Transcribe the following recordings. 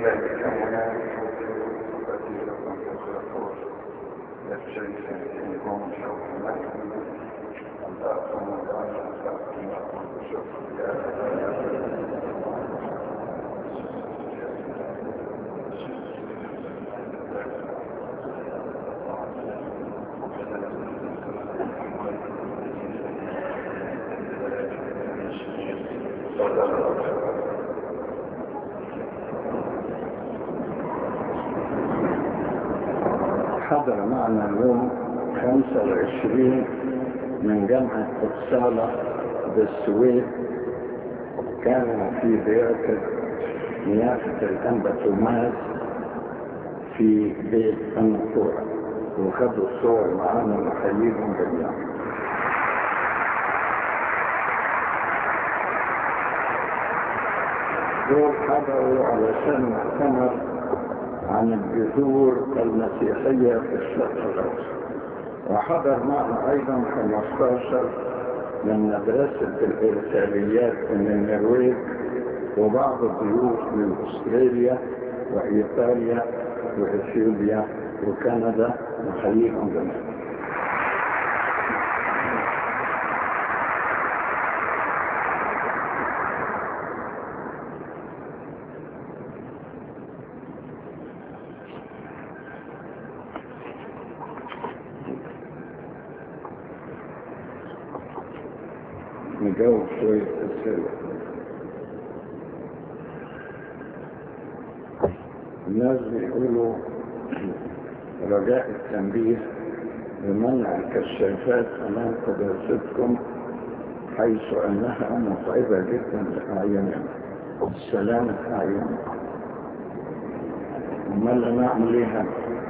ذلك منافق كثيرة تخلقون يفشل سنتهم شوق لكم أن تأخذوا الآن تأخذوا شوق حضر معنا اليوم 25 من جامعة أبسالة بالسويد، كانوا في ضيافة نيافة الأنبا توماس في بيت النطورة، وخدوا الصور معانا ونحييهم جميعا. دول حضروا علشان مؤتمر عن الجذور المسيحية في الشرق الأوسط، وحضر معنا أيضا 15 من مدرسة الإرساليات من النرويج، وبعض الضيوف من أستراليا وإيطاليا وإثيوبيا وكندا، نحييهم جميعا. نجاوب شوية أسئلة. الناس بيقولوا رجاء التنبيه بمنع الكشافات أمام قداستكم، حيث أنها متعبة جدا لأعيننا، سلامة أعيننا. أمال نعمل إيه؟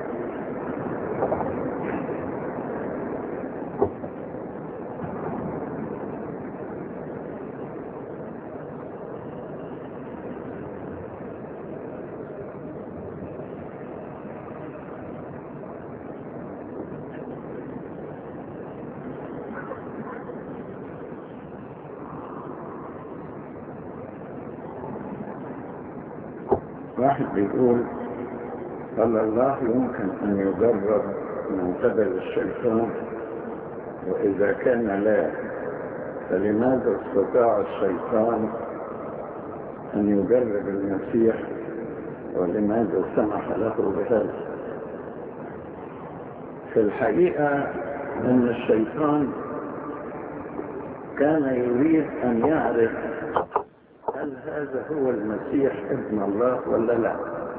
واحد بيقول قال الله يمكن أن يجرب من قبل الشيطان، وإذا كان لا، فلماذا استطاع الشيطان أن يجرب المسيح، ولماذا سمح له بهذا؟ في الحقيقة أن الشيطان كان يريد أن يعرف هل هذا هو المسيح ابن الله ولا لا،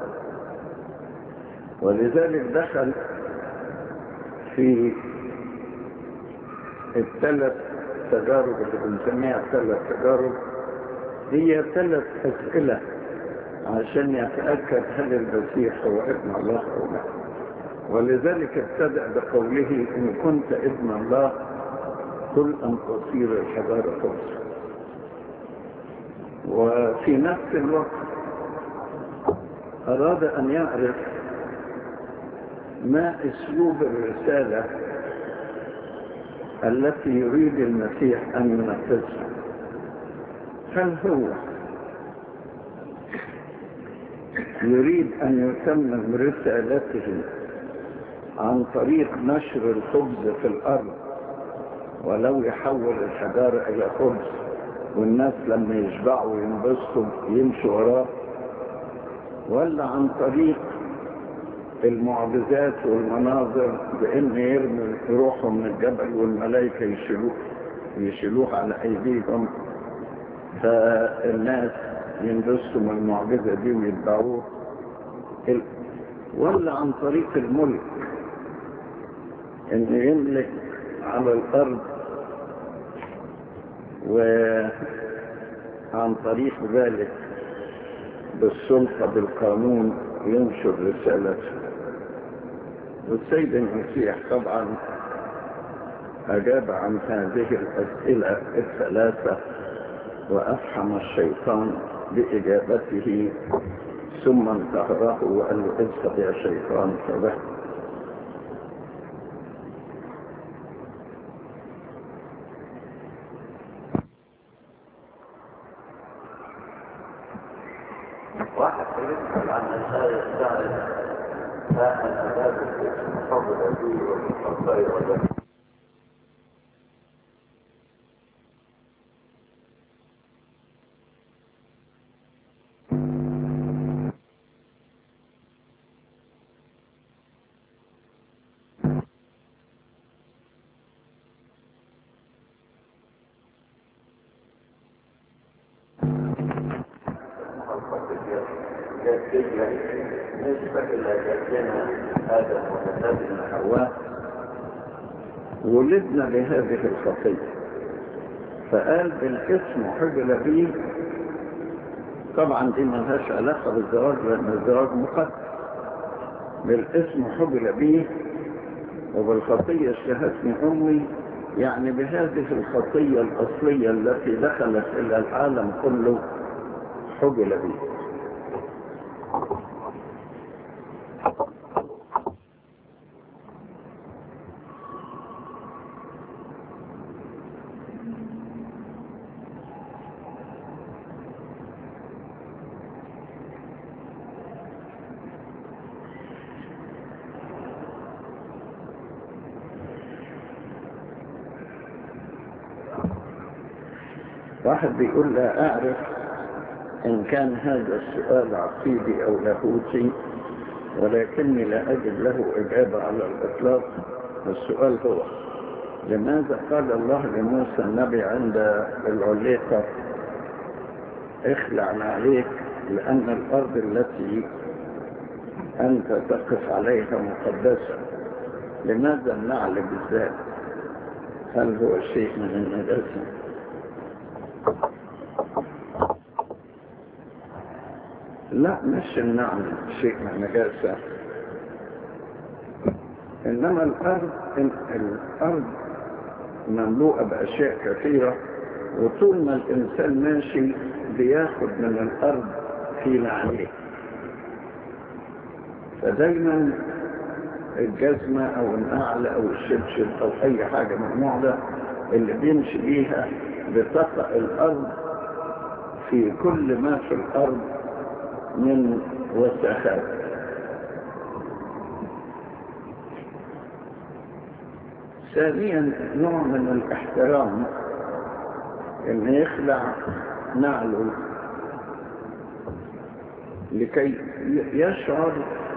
ولذلك دخل في الثلاث تجارب اللي بنسميها 3 تجارب. هي 3 أسئلة عشان يتأكد هل المسيح هو ابن الله أو لا. ولذلك ابتدأ بقوله إن كنت ابن الله قل أن تصير الحجارة خبزا. وفي نفس الوقت أراد أن يعرف ما أسلوب الرسالة التي يريد المسيح أن ينفذها. هل هو يريد أن يتمم رسالته عن طريق نشر الخبز في الأرض، ولو يحول الحجارة إلى خبز والناس لما يشبعوا ينبسطوا يمشوا وراه، ولا عن طريق المعجزات والمناظر بأن يرمي روحه من الجبل والملائكة يشيلوه على أيديهم فالناس ينبسطوا من المعجزة دي ويتبعوه، ولا عن طريق الملك أن يملك على الأرض وعن طريق ذلك بالسلطة بالقانون ينشر رسالته. والسيد المسيح طبعا أجاب عن هذه الأسئلة ال3 وأفحم الشيطان بإجابته، ثم انتهره وقال له اذهب يا شيطان فذهب. واحد طبعا الآية الثالثة لا الأداب الاسم حب الأبي والخطايا ولا نسبة إلى جدنا آدم وجدنا حواء ولدنا بهذه الخطية، فقال بالاسم حجل به. طبعا دي ما لهاش علاقة بالزواج لأن الزواج مقدس. بالاسم حجل به وبالخطية اشتهتني أمي، يعني بهذه الخطية الأصلية التي دخلت إلى العالم كله حجل به. واحد بيقول لا أعرف إن كان هذا السؤال عقيدي أو لاهوتي، ولكني لا أجد له إجابة على الإطلاق. السؤال هو: لماذا قال الله لموسى النبي عند العليقة اخلع عليك، لأن الأرض التي أنت تقف عليها مقدسة؟ لماذا النعل بالذات؟ هل هو شيء من النجاسة؟ لا، مش النعل شيء من النجاسة، إنما الأرض مملوءة بأشياء كثيرة، وطول ما الإنسان ماشي بياخد من الأرض في نعله. فدايما الجزمة أو النعل أو الشبشب أو أي حاجة من النوع ده اللي بيمشي بيها بتقع الأرض في كل ما في الأرض من وسخات. ثانيا نوع من الاحترام ان يخلع نعله لكي يشعر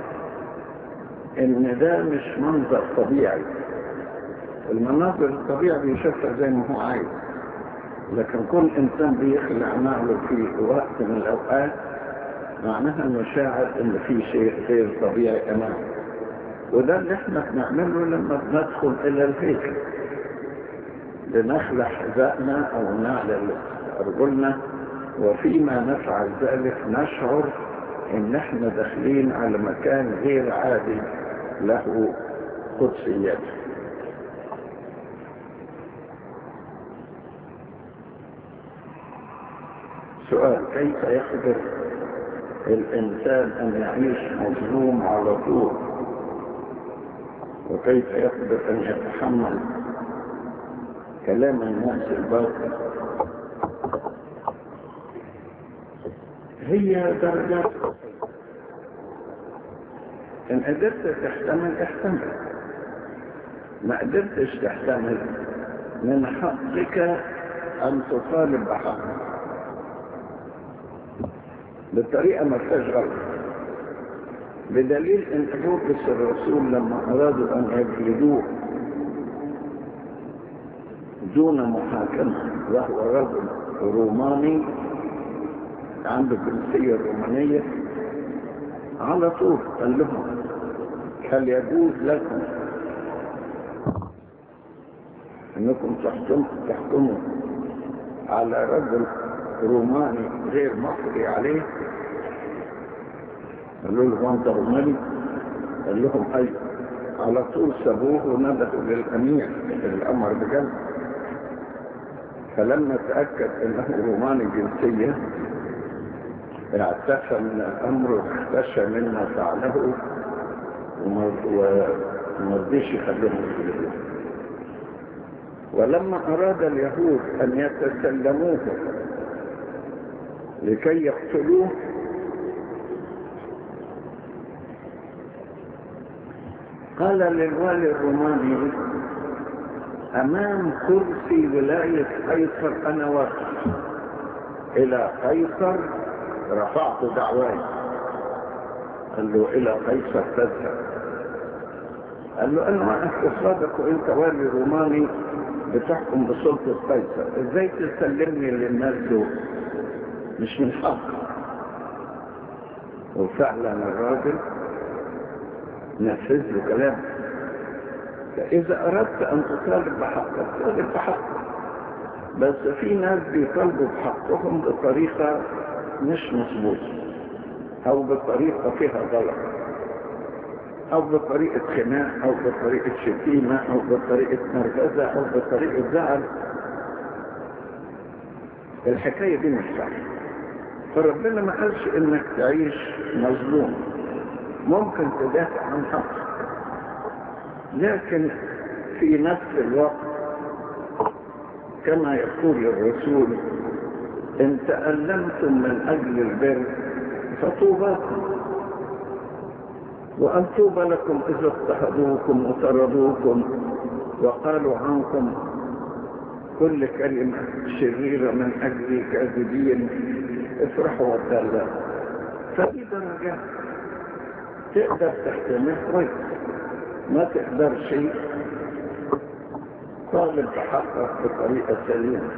ان ده مش منظر طبيعي. المناظر الطبيعي بيشوفها زي ما هو عايز، لكن كل انسان بيخلع نعله في وقت من الاوقات معناها انه شاعر ان في شيء غير طبيعي امامه. وده اللي احنا بنعمله لما بندخل الى الهيكل، لنخلع حذائنا او نعل ارجلنا، وفيما نفعل ذلك نشعر ان احنا داخلين على مكان غير عادي له قدسيته. سؤال: كيف يقدر الإنسان أن يعيش مظلوم على طول؟ وكيف يقدر أن يتحمل كلام الناس الباطل؟ هي درجات. إن قدرت تحتمل احتمل، ما قدرتش تحتمل من حقك أن تطالب بحقك بالطريقة ما فيهاش غلط. بدليل ان بولس الرسول لما ارادوا ان يجلدوه دون محاكمة، وهو رجل روماني عنده الجنسية الرومانية، على طول قال لهم: هل يجوز لكم انكم تحكموا على رجل روماني غير مصري عليه؟ قالوا له: وانت روماني؟ قال لهم: ايوه. على طول سابوه وندهوا للامير الامر بجد. فلما تاكد انه روماني جنسيه اعتفى من الامر واختشى مما فعله وما رضيش يخليهم يخلوه. ولما اراد اليهود ان يتسلموه لكي يقتلوه قال للوالي الروماني: أمام كرسي ولاية قيصر أنا واقف، إلى قيصر رفعت دعواي. قال له: إلى قيصر تذهب؟ قال له: أنا واقف قصادك وأنت والي روماني بتحكم بسلطة قيصر، إزاي تسلمني للناس دول؟ مش من حق. وفعلا الراجل نفذ له كلامه. فإذا أردت أن تطالب بحقك طالب بحقك، بس في ناس بيطالبوا بحقهم بطريقة مش مظبوطة، أو بطريقة فيها غلط، أو بطريقة خناق، أو بطريقة شتيمة، أو بطريقة نرفزة، أو بطريقة زعل. الحكاية دي مش صح. فربنا ما قالش إنك تعيش مظلوم، ممكن تدافع عن حقك، لكن في نفس الوقت كما يقول الرسول: إن تألمتم من أجل البر فطوباكم، وأن طوبى لكم إذا اضطهدوكم وطردوكم وقالوا عنكم كل كلمة شريرة من أجل كاذبين، افرحوا وتهللوا. فدي درجات تقدر تحتمل كويس، ما تقدر شيء طالب بحقك بطريقة سليمة.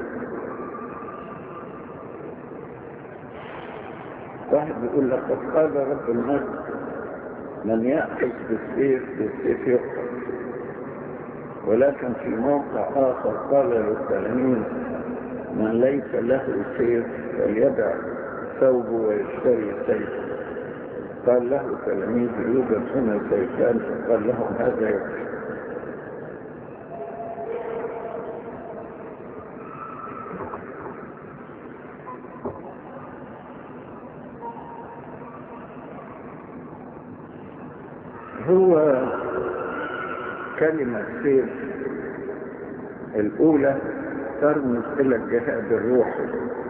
واحد يقول لك: قد قال رب المجد: من يأخذ بالسيف بالسيف يقتل. ولكن في موقع آخر قال للتلاميذ: من ليس له سيف فليدع ثوبه ويشتري سيفا. قال له تلاميذ: يوجد هنا سيفان. قال لهم: هذا يكفي. هو كلمة سيف الأولى ترمز إلى الجهاد الروحي،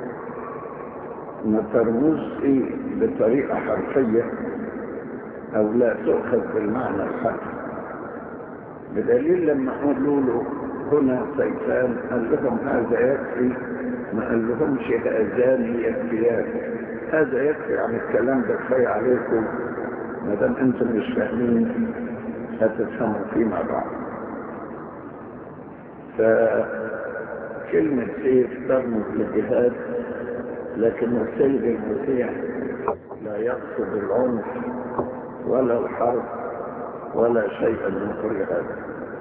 ما ترمزش بطريقة حرفية أو لا تؤخذ بالمعنى الحرفي. بدليل لما قالوا له هنا سيفان قال لهم: هذا يكفي، ما قال لهمش هذان يكفيان. هذا يكفي عن الكلام ده، كفاية عليكم، ما دام انتم مش فاهمين هتفهموا فيما بعد. فكلمة سيف ترمز للجهاد، لكن السيد المسيح لا يقصد العنف ولا الحرب ولا شيئا من كل هذا.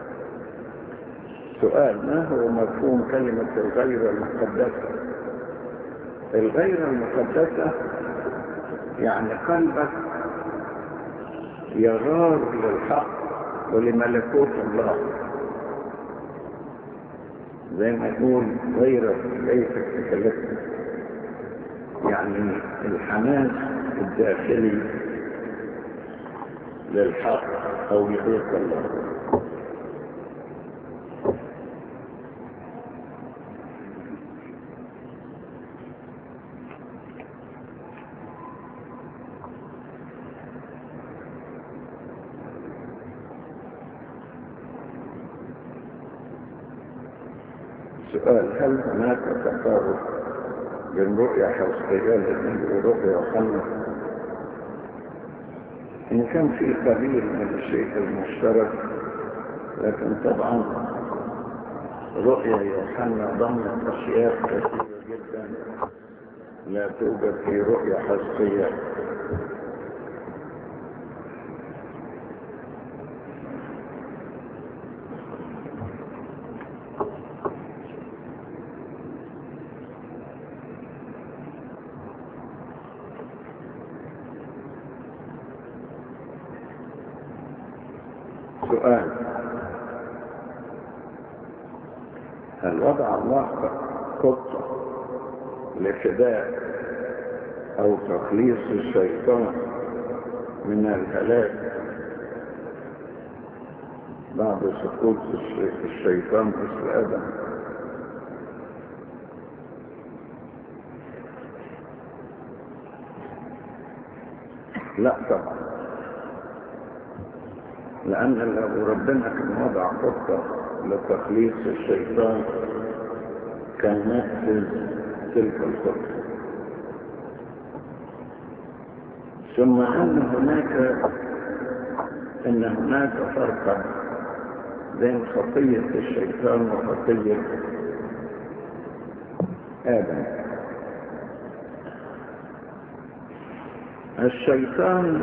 سؤال: ما هو مفهوم كلمة الغيرة المقدسة؟ الغيرة المقدسة يعني قلبك يغار للحق ولملكوت الله، زي ما يقول: غيرة كيفك تكلفنا، يعني الحماس الداخلي للحق أو لبيت الله. سؤال: هل هناك تفاوت بين رؤية حسقية ورؤية يوحنا؟ إن كان في قليل من الشيء المشترك، لكن طبعا رؤية يوحنا ضمنت أشياء كثيرة جدا لا توجد في رؤية حسقية. سؤال: هل وضع الله خطة لفداء أو تخليص الشيطان من الهلاك بعد سقوط الشيطان مثل آدم؟ لا طبعا، لأن لو ربنا كان وضع خطة لتخليص الشيطان كان نفذ تلك الخطة. ثم إن هناك فرقا بين خطية الشيطان وخطية آدم. الشيطان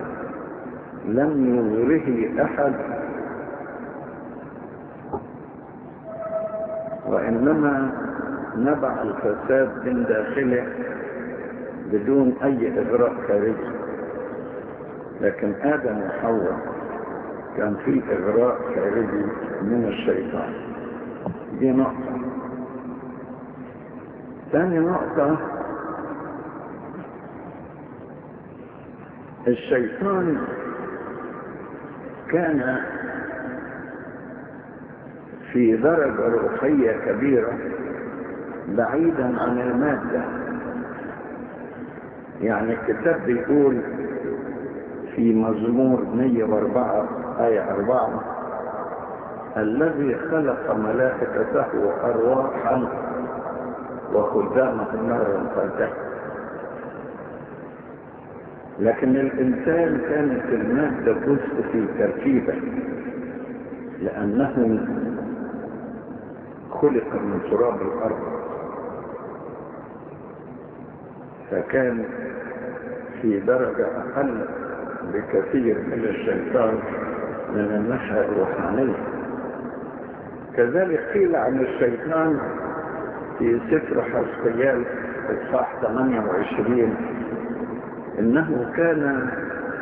لم يغره أحد، وإنما نبع الفساد من داخله بدون أي إغراء خارجي. لكن آدم وحواء كان في إغراء خارجي من الشيطان. دي نقطة. ثاني نقطة، الشيطان كان في درجة روحية كبيرة بعيدا عن المادة. يعني الكتاب بيقول في مزمور 104 آية 4: الذي خلق ملائكته وأرواحا وخدامه نارا فاتحة. لكن الإنسان كانت المادة جزء في تركيبه، لأنه خلق من تراب الأرض، فكان في درجة أقل بكثير من الشيطان من النشأة الروحانية. كذلك قيل عن الشيطان في سفر حزقيال إصحاح 28 إنه كان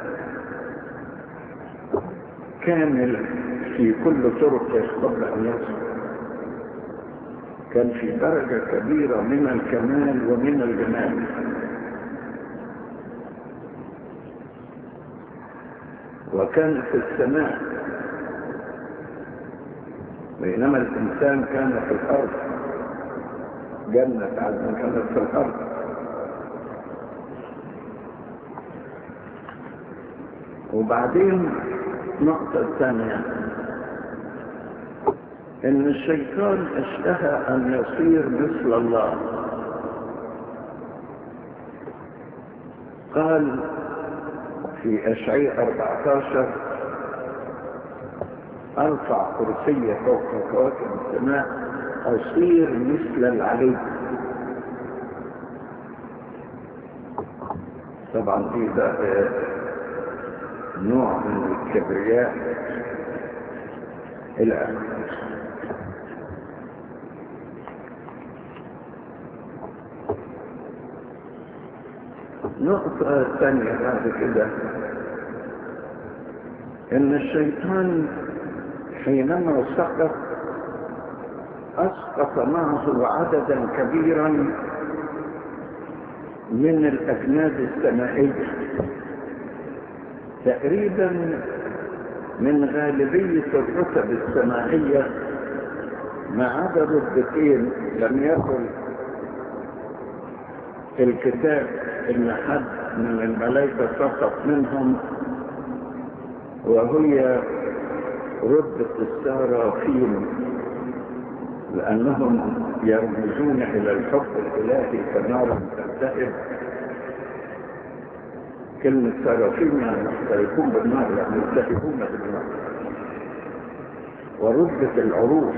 كامل في كل طرقه قبل أن يصل. كان في درجة كبيرة من الكمال ومن الجمال. وكان في السماء، بينما الإنسان كان في الأرض. جنة عدن كانت في الأرض. وبعدين نقطة ثانية، إن الشيطان اشتهى أن يصير مثل الله. قال في أشعياء 14: أرفع كرسي فوق كواكب السماء، أصير مثل العلي. طبعا دي ده نوع من الكبرياء إلى آخره. نقطة ثانية بعد كده، إن الشيطان حينما أسقط معه عددا كبيرا من الأجناد السمائية، تقريبا من غالبية الرتب السمائية ما عدا رتبتين لم يقل في الكتاب إن حد من الملائكة سقط منهم، وهي رتبة السرافين، لأنهم يرمزون إلى الحب الإلهي كنار تلتهب. كلمة سرافين يعني محترقون بالنار، يعني يلتهبون بالنار. ورتبة العروش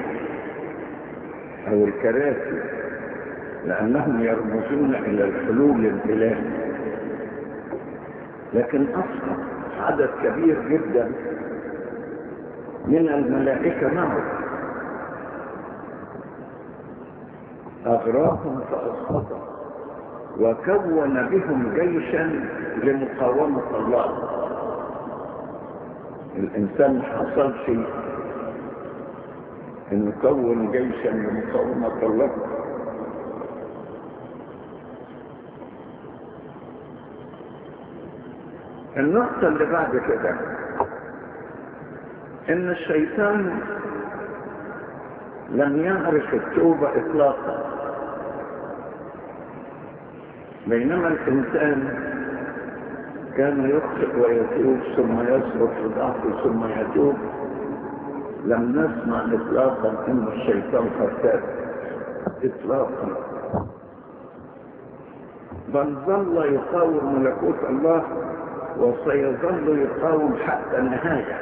أو الكراسي لأنهم يرمزون إلى الحلول الإلهي. لكن أصلا عدد كبير جدا من الملائكة معه، أغراهم فأسقطهم وكون بهم جيشا لمقاومة الله. الإنسان ما حصلش إنه كون جيشا لمقاومة الله. النقطة اللي بعد كده، إن الشيطان لم يعرف التوبة إطلاقا، بينما الإنسان كان يخطئ ويتوب ثم يسقط في ضعفه ثم يتوب. لم نسمع إطلاقا أن الشيطان فتاك إطلاقا، بل ظل يقاوم ملكوت الله وسيظل يقاوم حتى النهاية.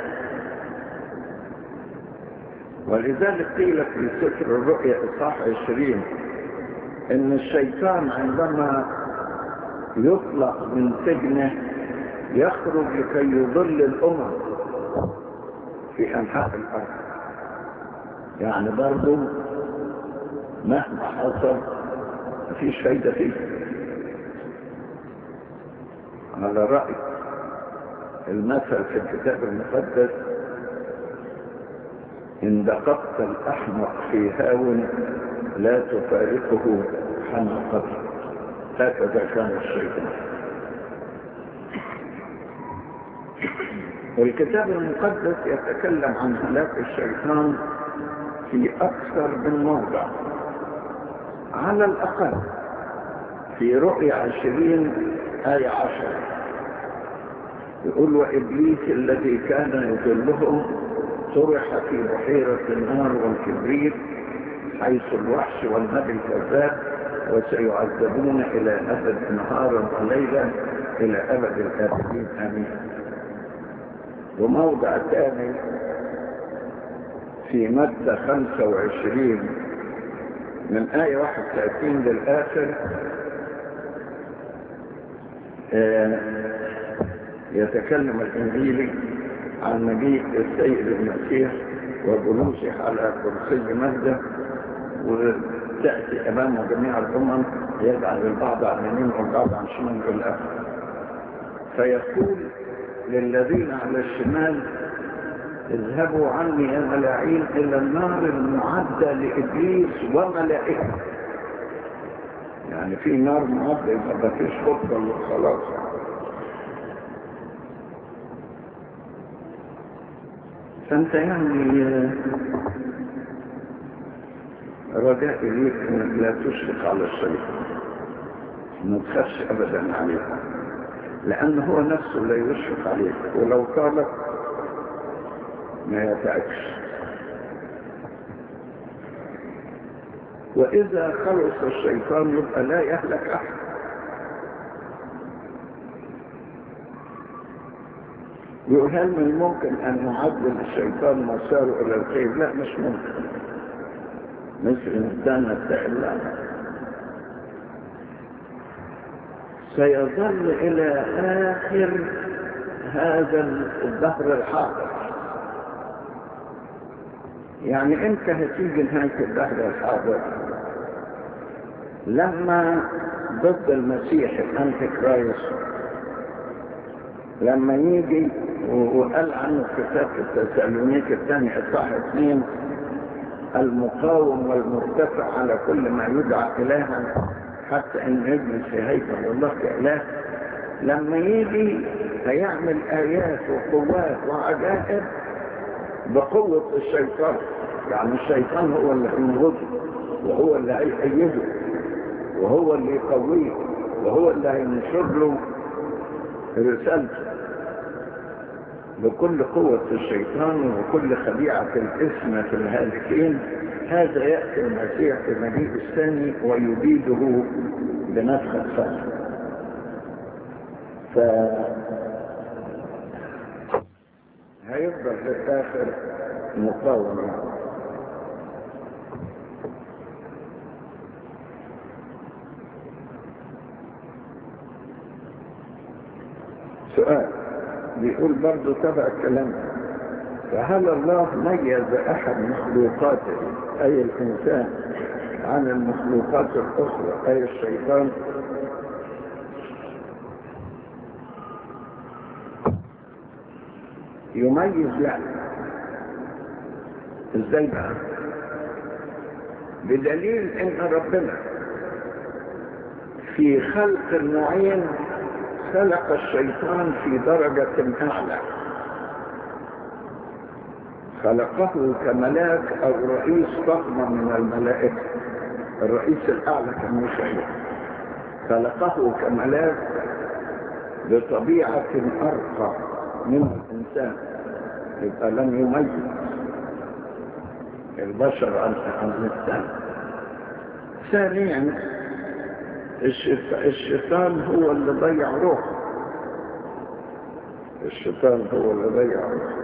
ولذلك قيل في سفر الرؤيا إصحاح 20 إن الشيطان عندما يطلق من سجنه يخرج لكي يضل الأمم في أنحاء الأرض. يعني برضو مهما حصل مفيش فايدة فيه. على رأي المثل في الكتاب المقدس: إن دققت الأحمق في هاون لا تفارقه حماقته. هكذا كان الشيطان. والكتاب المقدس يتكلم عن هلاك الشيطان في أكثر من موضع، على الأقل في رؤيا 20 آية 10 يقول: وإبليس الذي كان يضلهم طرح في بحيرة النار والكبريت حيث الوحش والنبي الكذاب، وسيعذبون إلى أبد نهارا وليلا إلى أبد الآبدين آمين. وموضع ثاني في متى 25 من آية 31 للآخر يتكلم الإنجيلي عن مجيء السيد المسيح وجلوسه على كرسي مجده، وتأتي أمامه جميع الأمم يجعل البعض عن يمين والبعض عن شمال والآخر. فيقول للذين على الشمال: اذهبوا عني يا ملاعين إلى النار المعدة لإبليس وملائكته. يعني في نار معدة، يبقى ما فيش خطة خلاص. فأنت يعني رجائي ليك انك لا تشفق على الشيطان، ما تخافش ابدا عليه، لان هو نفسه لا يشفق عليك، ولو قالك ما يتعبش. واذا خلص الشيطان يبقى لا يهلك احد. يقول: هل من الممكن ان نعدل الشيطان مساره الى الخير؟ لا، مش ممكن. مثل إنسان التعلم سيظل إلى آخر هذا الدهر الحاضر. يعني إمتى هتيجي نهاية الدهر الحاضر؟ لما ضد المسيح الأنتي كرايست لما يجي، وقال عنه كتاب التسالونيك الثاني إصحاح 2: المقاوم والمرتفع على كل ما يدعى إلها حتى إن يجلس في هيكل الله كإله. لما يجي هيعمل آيات وقوات وعجائب بقوة الشيطان. يعني الشيطان هو اللي هينغضه، وهو اللي هيأيده، وهو اللي يقويه، وهو اللي هينشر له رسالته بكل قوة الشيطان وكل خديعة الاسم في الهالكين. هذا يأتي المسيح في المجيء الثاني ويبيده بنفخة فخ. هيفضل في الآخر مقاومة. سؤال بيقول برضو تبع الكلام: فهل الله ميز أحد مخلوقاته أي الإنسان عن المخلوقات الأخرى أي الشيطان؟ يميز يعني ازاي بقى؟ بدليل ان ربنا في خلق النوعين خلق الشيطان في درجة أعلى، خلقه كملاك أو رئيس طغمة من الملائكة. الرئيس الأعلى كان ميخائيل، خلقه كملاك بطبيعة أرقى من الإنسان، يبقى لم يميز البشر عن الإنسان. ثانيا الشيطان هو اللي ضيع روحه، الشيطان هو اللي ضيع روحه.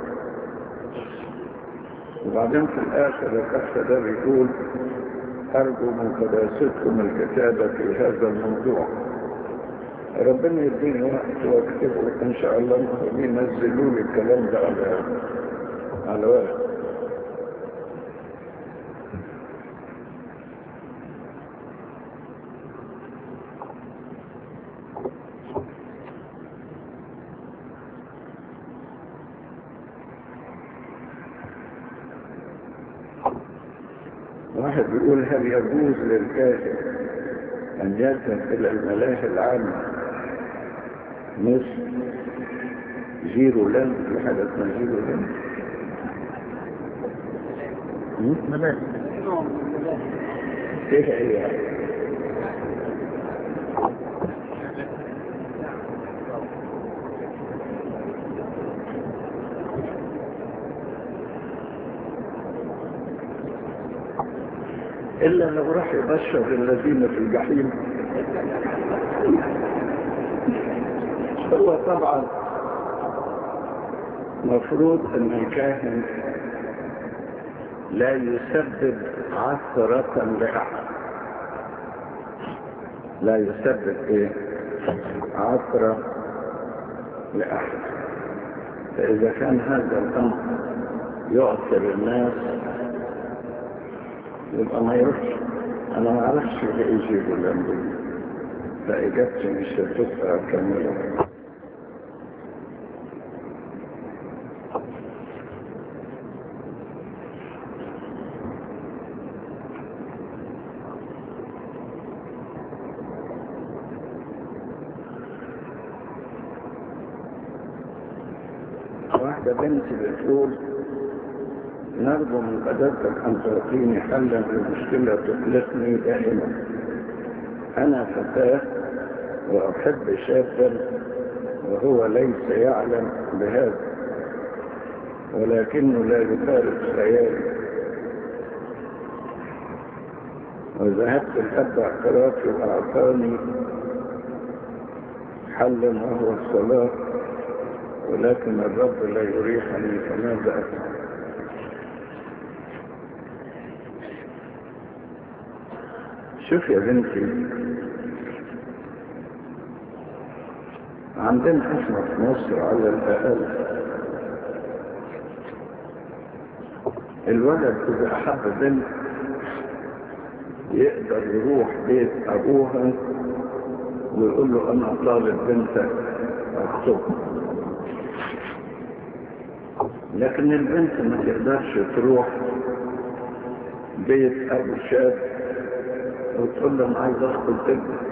وبعدين في الآخر الأخ ده بيقول: أرجو من قداستكم الكتابة في هذا الموضوع. ربنا يديني وقت واكتبه إن شاء الله، ينزلوا لي الكلام ده على ورق. واحد بيقول: هل يجوز للكاتب أن يذهب إلى الملاهي العامة مثل جيرو لاند؟ في حاجة اسمها جيرو لاند. ملاهي ايه هي؟ إلا لو راح يبشر الذين في الجحيم. هو طبعا مفروض أن الكاهن لا يسبب عثرة لأحد، لا يسبب عثرة لأحد. فإذا كان هذا الأمر يعثر الناس يبقى ما يروحش. أنا ما أعرفش إيه يجيبوا الأمر، فإجابتي مش هتبقى كاملة. واحدة بنتي بتقول: نرجو من قدرتك أن تعطيني حلا لمشكلة تقلقني دائما. أنا فتاة وأحب شابا وهو ليس يعلم بهذا، ولكنه لا يفارق خيالي، وذهبت لأب اعترافي وأعطاني حلا وهو الصلاة، ولكن الرب لا يريحني، فماذا أفعل؟ شوف يا بنتي، عندنا احنا في مصر على الأقل الولد إذا أحب بنت يقدر يروح بيت أبوها ويقول له: أنا طالب بنتك أخطبها. لكن البنت ما تقدرش تروح بيت أبو شاب وتقول له: أنا عايز أخطب ابنك.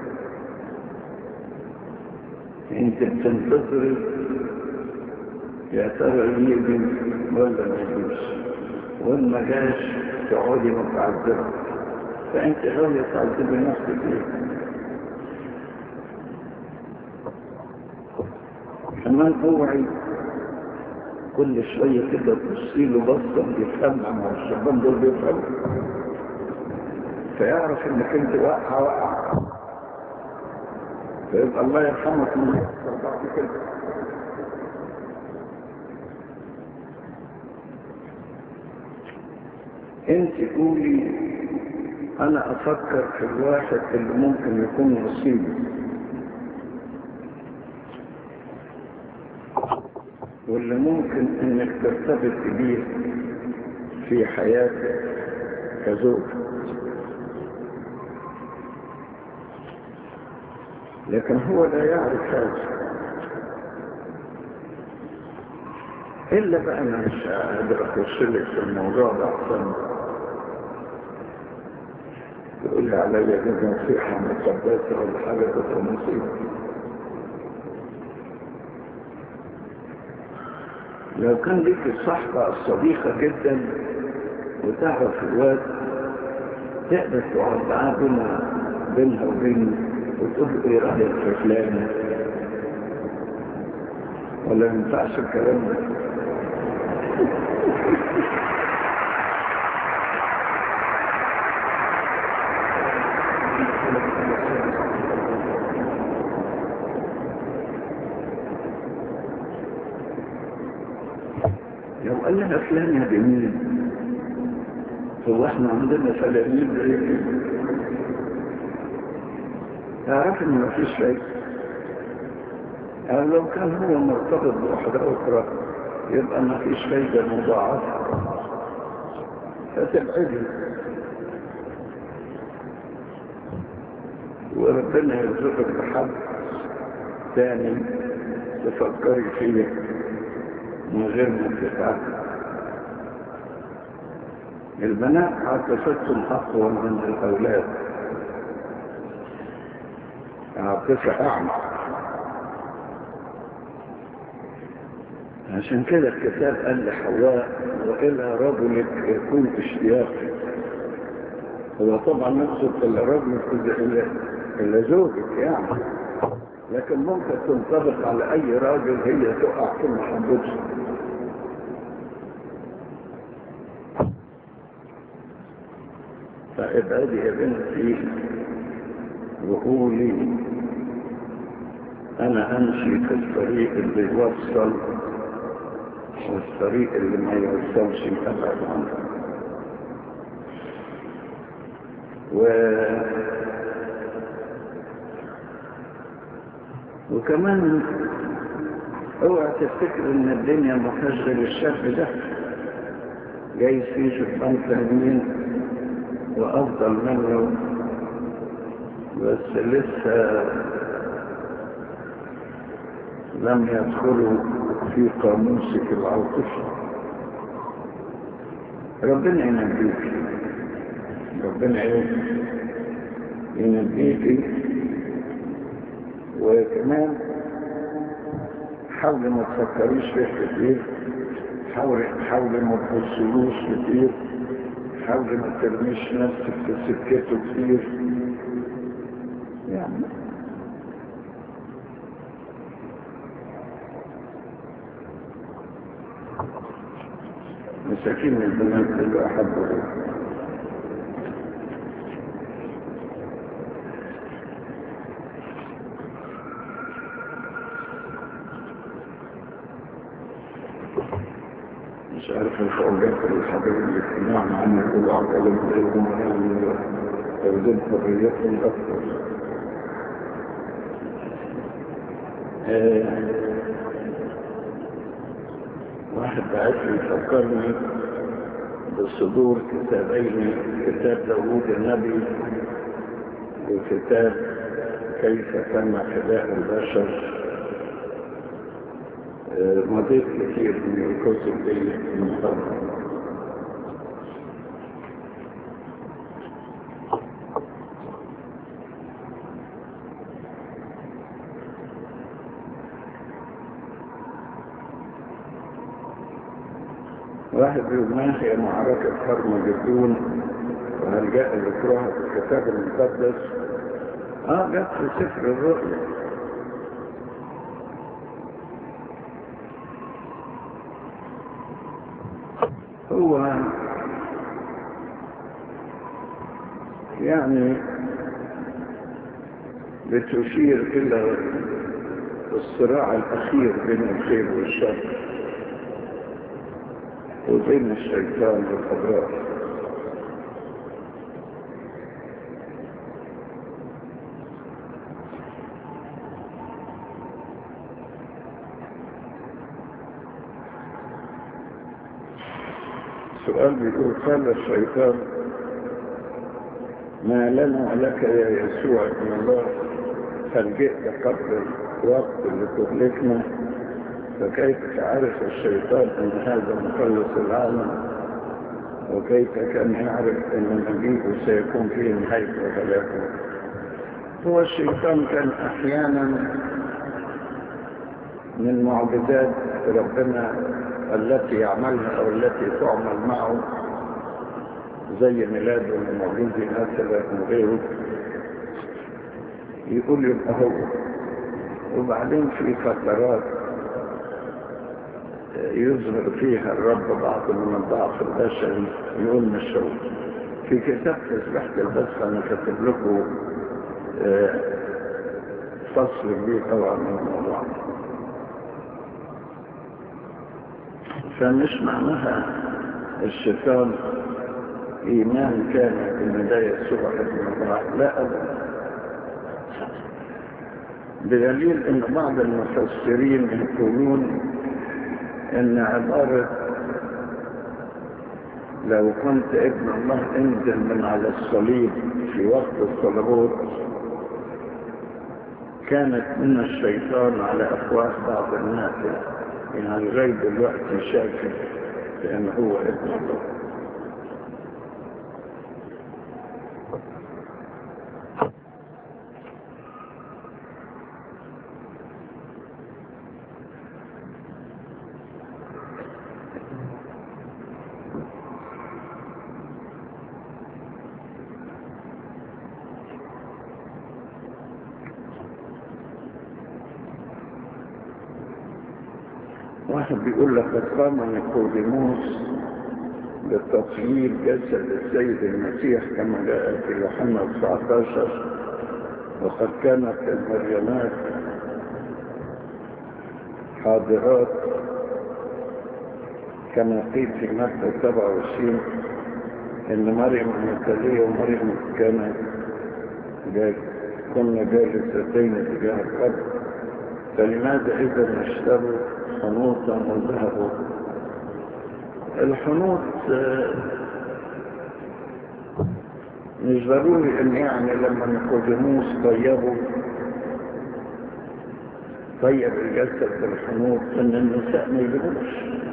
أنت بتنتظري يا ترى يجي ولا ما يجيش، وإن ما جاش تقعدي متعذبة. فأنت غاوية تعذبي نفسك ليه؟ كمان اوعي كل شوية كده تبصي له بصة يفهمها، مع الشباب دول بيفهموا، فيعرف انك انت واقعة، فيبقى الله يرحمك من يحصل بعد كده. انت قولي: انا افكر في الواحد اللي ممكن يكون نصيبي، واللي ممكن انك ترتبط بيه في حياتك كزوج. لكن هو لا يعرف هذا، إلا بقى أنا مش قادر أخش لك في الموضوع ده، أحسن تقول لي عليا دي نصيحة مقدسة ولا حاجة تبقى مصيبة. لو كان ليك الصحبة الصديقة جدا وتعرف الواد تقدر تقعد معاه بينها وبين وتقول: ايه رأيك في فلان؟ ولا ينفعش الكلام ده؟ لو قال لها فلان يا جميل، هو احنا عندنا فلانين زي كده، تعرف ان مفيش فايدة. يعني لو كان هو مرتبط بواحدة أخرى يبقى مفيش فايدة مضاعفة، فتبعدي وربنا يرزقك بحد ثاني تفكري فيه من غير ما تتعب. البنات عاطفتهم أقوى من الأولاد، عاطفة أعمق. عشان كده الكتاب قال لحواء وإلى رجلك يكون اشتياقك. هو طبعا نقصد إلى رجلك إلى زوجك يعني، لكن ممكن تنطبق على أي راجل هي تقع في محبته. فابعدي يا بنتي وقولي أنا أمشي في الطريق اللي يوصل والطريق اللي ما يوصلش أبعد عنه. وكمان اوعى تفتكر ان الدنيا محجة للشاب ده، جاي فيه شبان ثانيين وافضل منه، بس لسه لم يدخلوا في قاموسك العاطفي. ربنا ينبيك، ربنا ينبيك. وكمان حاول ما تفكريش فيه كتير، حاول ما تبصلوش كتير، حاول ما ترميش نفسك في سكته كتير يعني. مساكين البنات اللي أحبوا مش عارف الفوجات الحضور الاجتماع معنا يقولوا عن كلام غيرهم يعني تبدون حريتهم أكثر. واحد بعث لي يفكرني بصدور كتابين، كتاب داوود النبي وكتاب كيف تم فداء البشر. مضيت كثير من الكتب دي من قبل. واحد بيقول ما هي معركة هرمجدون وهل جاء ذكرها في الكتاب المقدس؟ جاءت في سفر الرؤيا. هو يعني بتشير إلى الصراع الأخير بين الخير والشر وبين الشيطان والأبرار. سؤال بيقول قال الشيطان ما لنا لك يا يسوع ابن الله، هل جئت قبل الوقت اللي تهلكنا؟ فكيف تعرف الشيطان ان هذا مخلص العالم؟ وكيف كان يعرف ان مجيئه سيكون فيه نهاية وهلاكه؟ هو الشيطان كان احيانا من معجزات ربنا التي يعملها او التي تعمل معه، زي ميلاده المعجزي مثلا وغيره، يقول يبقى هو. وبعدين في فترات يظهر فيها الرب بعض من الضعف البشري يقول مش هو. في كتاب تسبيحة البث أنا كاتب لكم فصل كبير طبعا من الموضوع. فمش معناها الشيطان إيمان كان في البداية سبح ابن الله، لا أبدا، بدليل أن بعض المفسرين يقولون أن عبارة لو كنت ابن الله انزل من على الصليب في وقت الصلبوت كانت من الشيطان على أفواه بعض الناس، يعني غير دلوقتي شاكك لأنه هو ابن الله. واحد بيقول لك قام نيقوديموس لتطهير جسد السيد المسيح كما جاء في يوحنا 19، وقد كانت المريمات حاضرات كما قيل في متى 27 ان مريم المثالية ومريم كنا جالستين تجاه القبر، فلماذا اذا اشتروا حنوطا وذهبوا؟ الحنوط مش ضروري ان يعني لما نيقوديموس طيب الجسد بالحنوط ان النساء ما يجيبوش،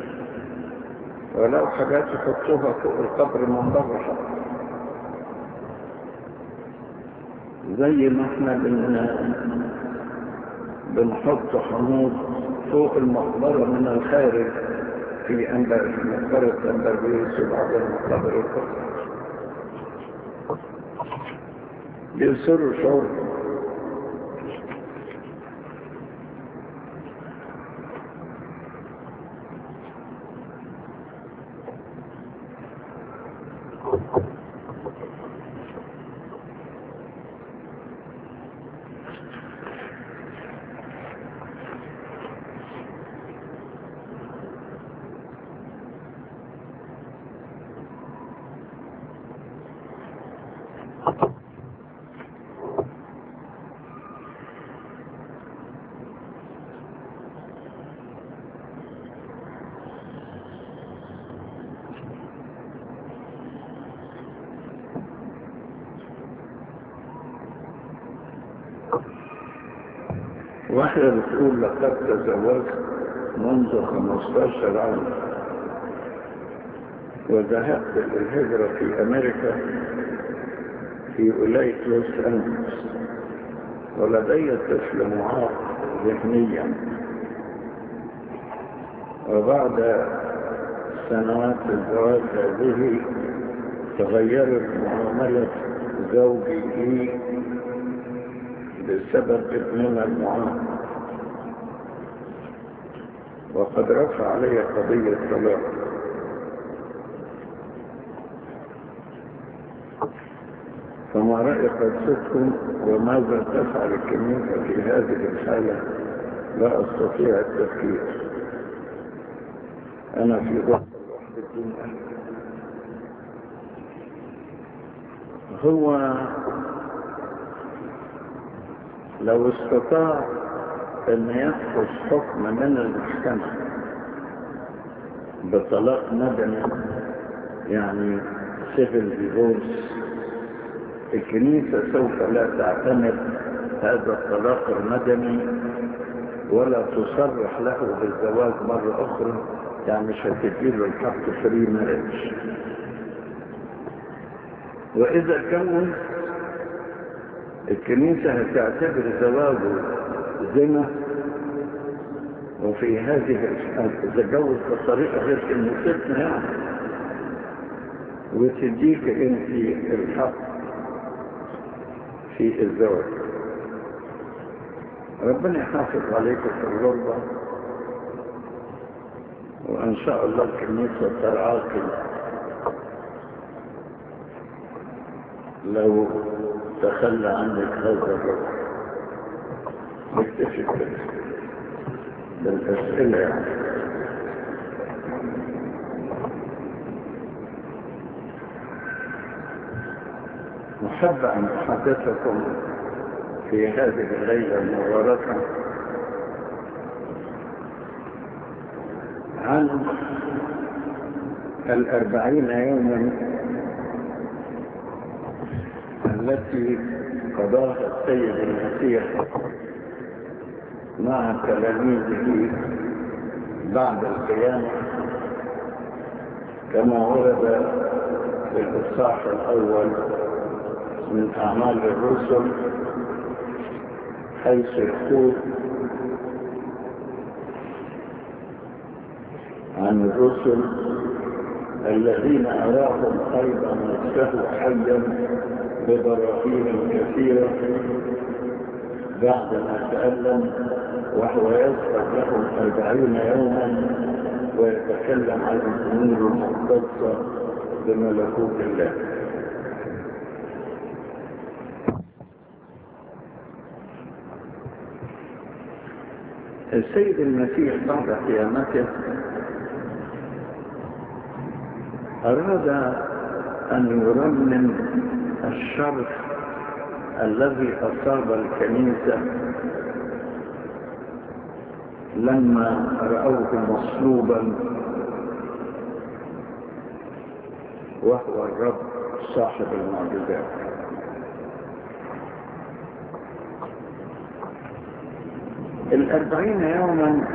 ولو حاجات يحطوها فوق القبر من بره، زي ما احنا بنحط حنوط فوق المقبرة من الخارج في مقبرة أمبربيس وبعض المقابر الأخرى بيصيروا شعور. واحدة بتقول لقد تزوجت منذ 15 عام وذهبت للهجرة في أمريكا في ولاية لوس أنجلوس، ولدي طفل معاق ذهنيا، وبعد سنوات الزواج هذه تغيرت معاملة زوجي لي بسبب ابننا المعاق، وقد رفع علي قضية طلاق. فما رأي قدستكم وماذا تفعل الكنيسة في هذه الحالة؟ لا أستطيع التفكير، أنا في ضغط الوحدة. هو لو استطاع أن يأخذ حكم من المحكمة بطلاق مدني، يعني civil divorce، الكنيسة سوف لا تعتمد هذا الطلاق المدني ولا تصرح له بالزواج مرة أخرى، يعني مش هتديله الحق فري ماريج. وإذا كان الكنيسة هتعتبر زواجه زنا، وفي هذه تتجوز بطريقة غير كنيستنا يعني، وتديك انت الحق في الزواج. ربنا يحافظ عليك في الغربة وإن شاء الله الكنيسة ترعاكي لو تخلى عنك هذا الرجل. نكتفي بالأسئلة يعني. أحب أن أحدثكم في هذه الليلة المباركة عن 40 يوما التي قضاها السيد المسيح مع تلاميذه بعد القيامة، كما ورد في الإصحاح الأول من أعمال الرسل، حيث يقول عن الرسل الذين أراهم أيضا نفسه حيا ببراهين كثيرة بعدما تألم، وهو يذكر لهم 40 يوما ويتكلم عن الأمور المختصة بملكوت الله. السيد المسيح بعد قيامته أراد أن يرمم الشر الذي أصاب الكنيسة لما رأوه مصلوبا وهو الرب صاحب المعجزات. ال40 يوما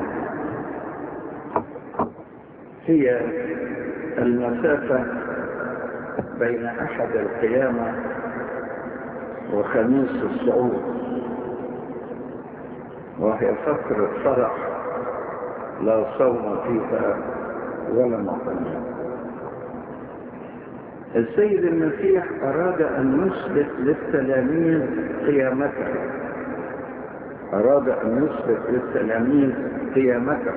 هي المسافة بين أحد القيامة وخميس الصعود، وهي فترة فرح لا صوم فيها ولا مطمئن. السيد المسيح أراد أن يثبت للتلاميذ قيامته، أراد أن يثبت للتلاميذ قيامته،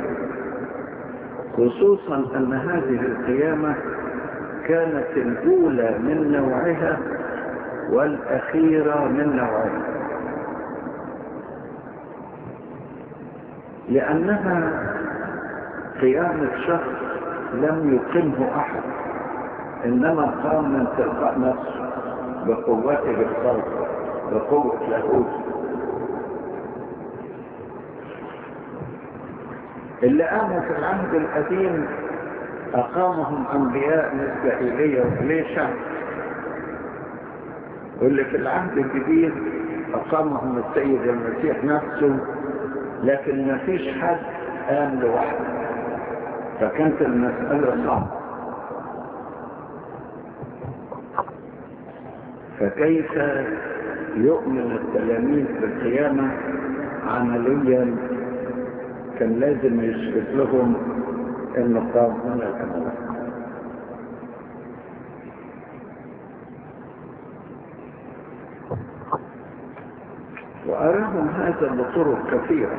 خصوصا أن هذه القيامة كانت الأولى من نوعها والأخيرة من نوعها، لأنها قيامة شخص لم يقمه أحد، إنما قام من تلقاء نفسه بقوته الخلق بقوة لاهوته. اللي قاموا في العهد القديم أقامهم أنبياء مثل إيليا وإليشع، واللي في العهد الجديد أقامهم السيد المسيح نفسه، لكن ما فيش حد قام لوحده، فكانت المسألة صعبة. فكيف يؤمن التلاميذ بالقيامة؟ عمليا كان لازم يثبت لهم انه قام من الاموات. وأراهم هذا بطرق كثيرة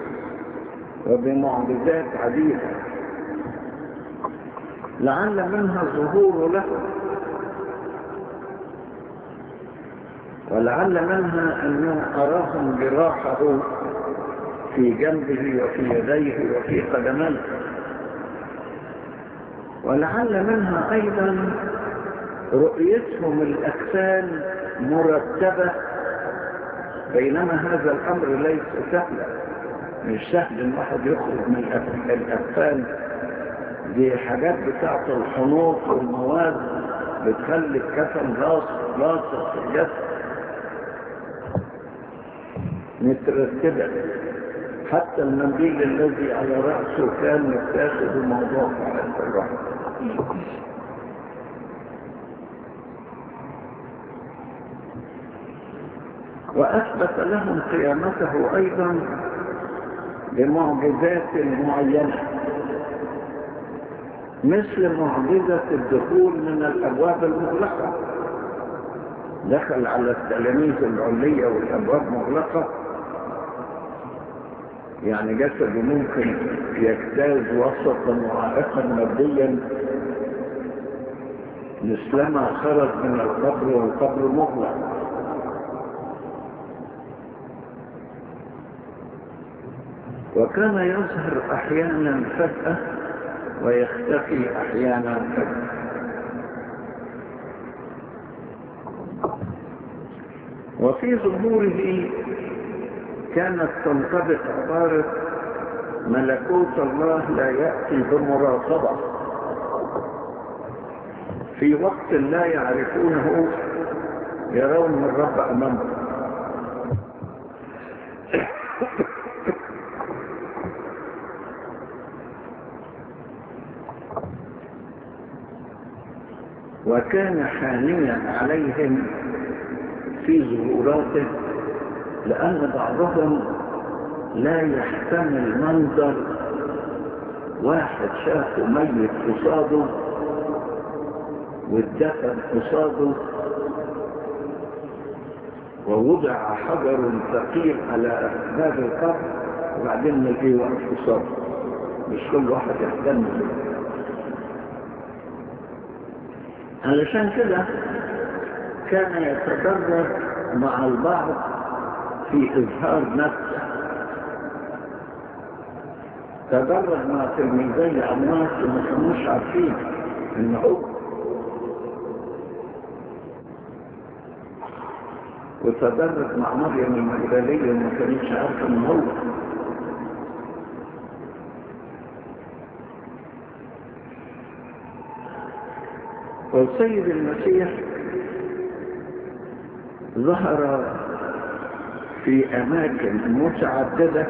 وبمعجزات عديدة، لعل منها الظهور له، ولعل منها أنه أراهم جراحه في جنبه وفي يديه وفي قدميه، ولعل منها أيضا رؤيتهم الأجسام مرتبة، بينما هذا الأمر ليس سهلا. مش سهل ان واحد يخرج من الأجسام، دي حاجات بتاعت الحنوط والمواد بتخلي الكفن لاصق في الجسد مترتبة، حتى المنديل الذي على رأسه كان متاخد الموضوع في حالة الرحمة. وأثبت لهم قيامته أيضا بمعجزات معينة، مثل معجزة الدخول من الأبواب المغلقة. دخل على التلاميذ العلية والأبواب مغلقة، يعني جسده ممكن يجتاز وسطا وعائقا ماديا مثلما خرج من القبر والقبر مغلق. وكان يظهر أحيانا فجأة ويختفي أحيانا فجأة. وفي ظهوره كانت تنطبق عبارة ملكوت الله لا يأتي بمراقبة. في وقت لا يعرفونه يرون الرب أمامهم. وكان حانيا عليهم في ظهوراته، لأن بعضهم لا يحتمل منظر واحد شافه ميت قصاده واتدفن قصاده ووضع حجر ثقيل على باب القبر وبعدين نلاقيه واقف قصاده. مش كل واحد يحتمل. علشان كده كان يتدرج مع البعض في إظهار نفسه. تدرج مع تلميذي عمواس وما كانوش عارفين إنه هو، وتدرج مع مريم المجدلية وما كانتش عارفة إنه هو. والسيد المسيح ظهر في أماكن متعددة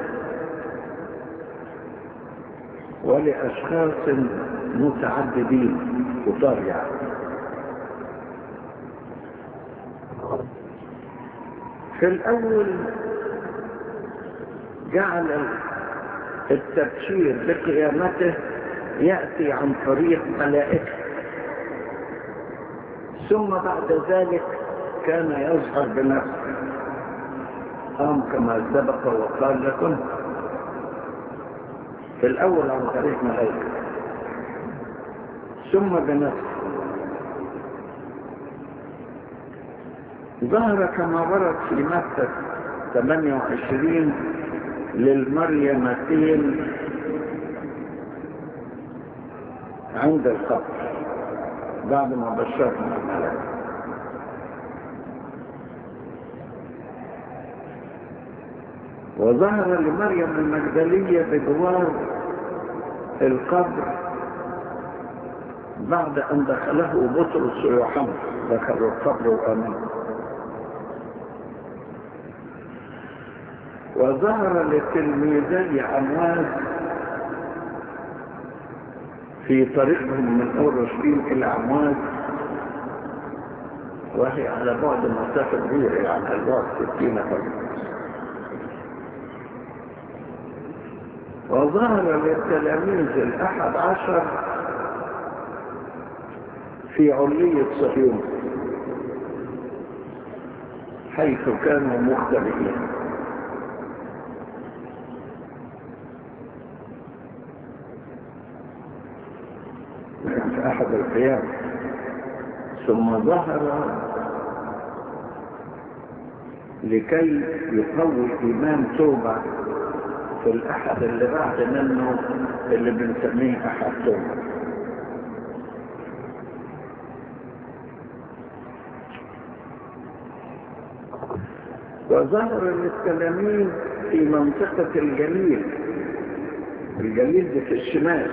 ولأشخاص متعددين كتار يعني. في الأول جعل التبشير بقيامته يأتي عن طريق ملائكة، ثم بعد ذلك كان يظهر بنفسه. قام كما سبق وقال لكم في الأول عن طريق ملائكة ثم بنفسه. ظهر كما ورد في متى 28 للمريمتين عند القبر بعد ما بشرهم الملائكة. وظهر لمريم المجدلية بجوار القبر بعد أن دخله بطرس ويوحنا، دخلوا القبر وآمنوا. وظهر لتلميذي عمواس في طريقهم من أورشليم إلى عمواس، وهي على بعد مسافة كبيرة يعني على بعد 60 قرن. وظهر للتلاميذ 11 في علية صهيون حيث كانوا مختلفين. في أحد القيام. ثم ظهر لكي يقوي إيمان توبة في الأحد اللي بعد منه اللي بنسميه أحد توبة. وظهر للتلاميذ في منطقة الجليل. الجليل دي في الشمال،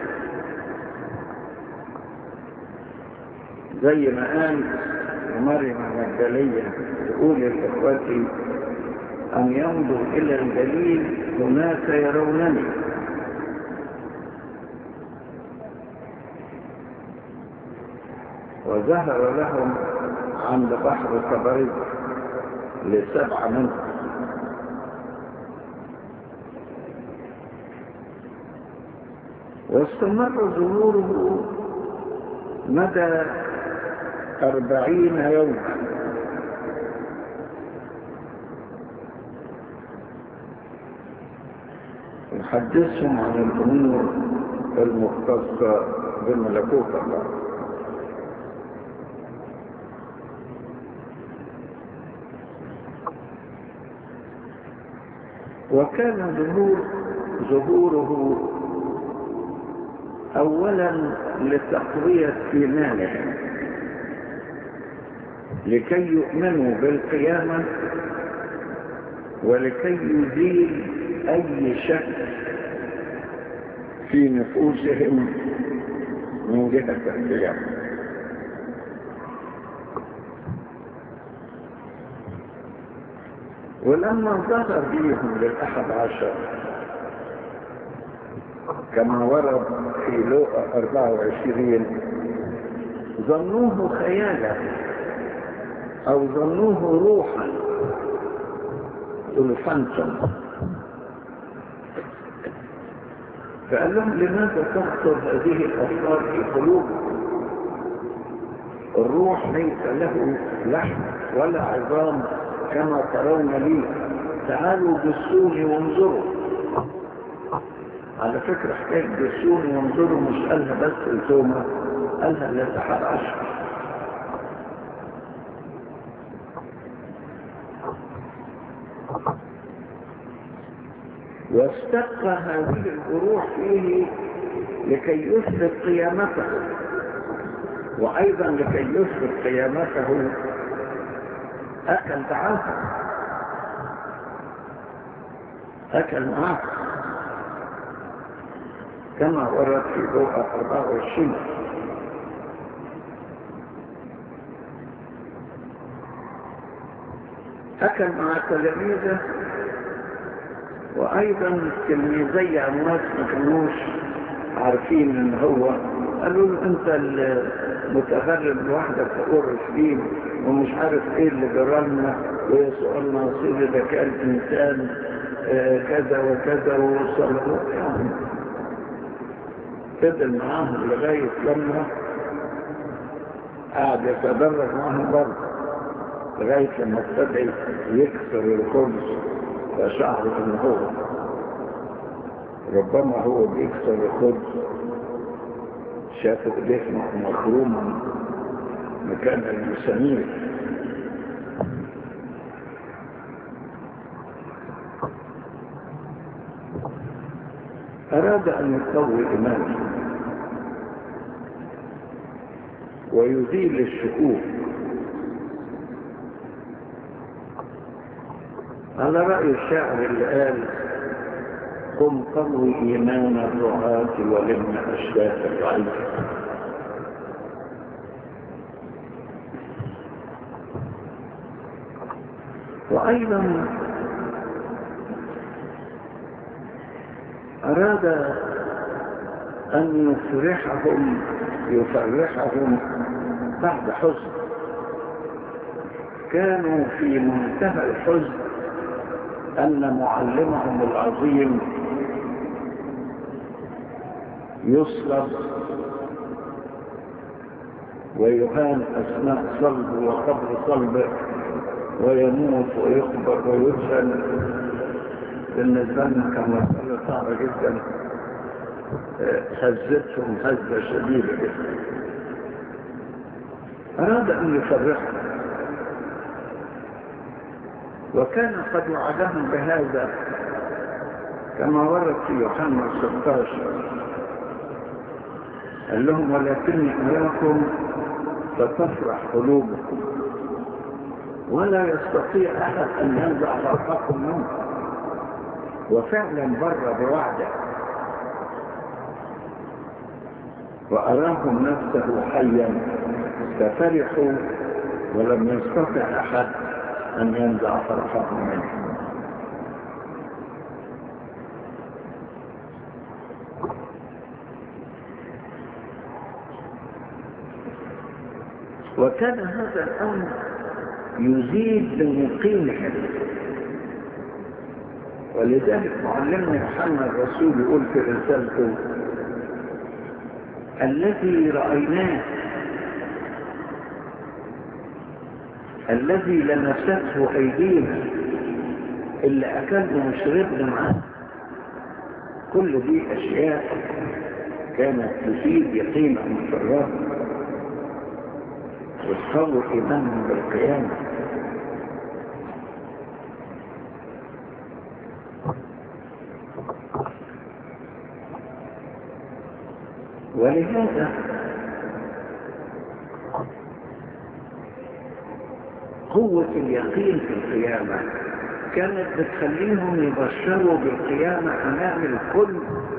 زي ما قال مريم المجدلية تقول لإخواتي أن يمضوا إلى الجليل هناك يرونني. وظهر لهم عند بحر طبريد ل7 منهم. واستمر ظهوره مدى 40 يوما. حدثهم عن الأمور المختصة بملكوت الله. وكان ظهوره أولا لتقوية إيمانهم لكي يؤمنوا بالقيامة ولكي يزيل أي شك في نفوسهم من جهة القيامة. ولما ظهر بهم لل11 كما ورد في لوقا 24 ظنوه خيالا أو ظنوه روحا الفانتوم. فقال لهم لماذا تخطر هذه الأفكار في قلوبكم؟ الروح ليس له لحم ولا عظام كما ترون لي، تعالوا جسوني وانظروا. على فكرة حكاية جسوني وانظروا مش قالها بس التومة، قالها ل11. واستقى هذه الجروح فيه لكي يثبت قيامته، وأيضا لكي يثبت قيامته أكل معه كما ورد في لوقا 24. أكل مع تلاميذه، وأيضا تلميذي أموات ما كانوش عارفين إن هو، قالوا له أنت المتغرب لوحدك في أورشليم ومش عارف إيه اللي جرالنا، ويسوع المصير ده كان إنسان كذا وكذا وصل يعني. فضل معاهم لغاية لما قاعد يتدرج معاهم برضه لغاية لما ابتدى يكسر الخبز، فشعر ان هو ربما هو بيكسر الخبز شاف جسمه مخروما مكان المسامير. أراد أن يقوي إيمانه ويزيل الشكوك. على رأي الشاعر اللي قال: قم قوي إيمان الرعاة ولم أشباه الرعية. وأيضا أراد أن يفرحهم بعد حزن. كانوا في منتهى الحزن أن معلمهم العظيم يصلب ويهان أثناء صلبه وقبل صلبه ويموت ويقبر ويدفن. بالنسبة لنا كان مسألة صعبة جدا، هزتهم هزة شديدة جدا. أراد أن يفرحهم، وكان قد وعدهم بهذا كما ورد في يوحنا 16. قال لهم: ولكني أراكم فتفرح قلوبكم ولا يستطيع أحد أن ينزع فرحكم منه. وفعلا بر بوعده وأراهم نفسه حيا ففرحوا ولم يستطع أحد أن ينزع فرحهم منه. وكان هذا الأمر يزيد من قيمهم، ولذلك معلمنا يوحنا الرسول يقول في رسالته: الذي رأيناه الذي لمسته أيدينا اللي أكلنا وشربنا معاه كل دي أشياء كانت تفيد يقينهم في الرب وتقوي إيمانهم بالقيامة. ولهذا قوة اليقين في القيامة كانت بتخليهم يبشروا بالقيامة أمام الكل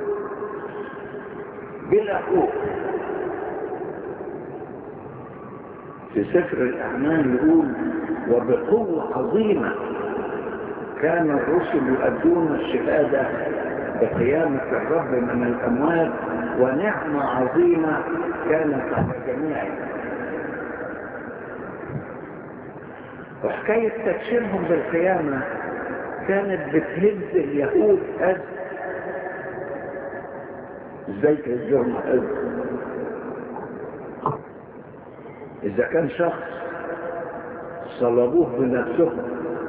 بلا خوف. في سفر الأعمال يقول: وبقوة عظيمة كان الرسل يؤدون الشهادة بقيامة الرب من الأموات، ونعمة عظيمة كانت على جميعهم. وحكاية تبشيرهم بالقيامة كانت بتهز اليهود هز. ازاي تهزهم هز؟ إذا كان شخص صلبوه بنفسهم